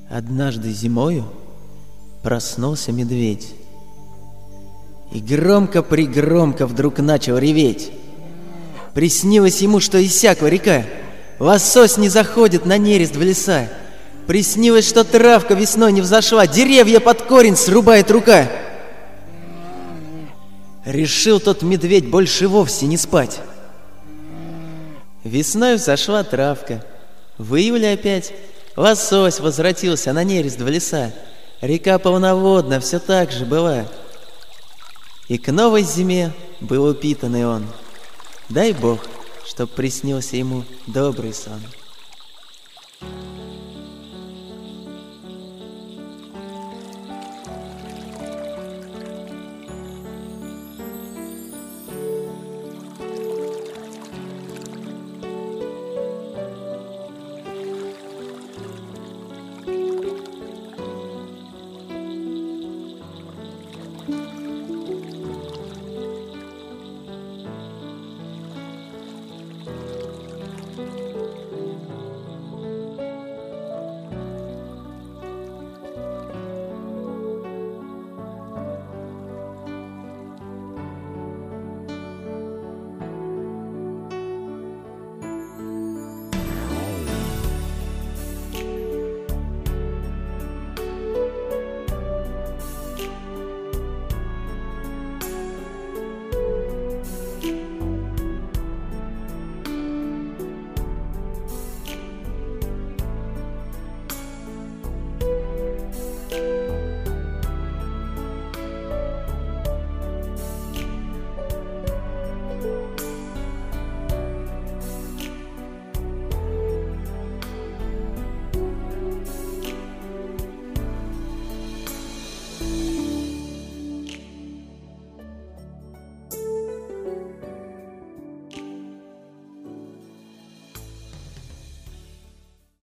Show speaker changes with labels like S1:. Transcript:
S1: Однажды зимою проснулся медведь и громко-пригромко вдруг начал реветь. Приснилось ему, что иссякла река, лосось не заходит на нерест в леса. Приснилось, что травка весной не взошла, деревья под корень срубает рука. Решил тот медведь больше вовсе не спать. Весною сошла травка, в июле опять лосось возвратился на нерест в леса. Река полноводна все так же была. И к новой зиме был упитанный он. Дай Бог, чтоб приснился ему добрый сон.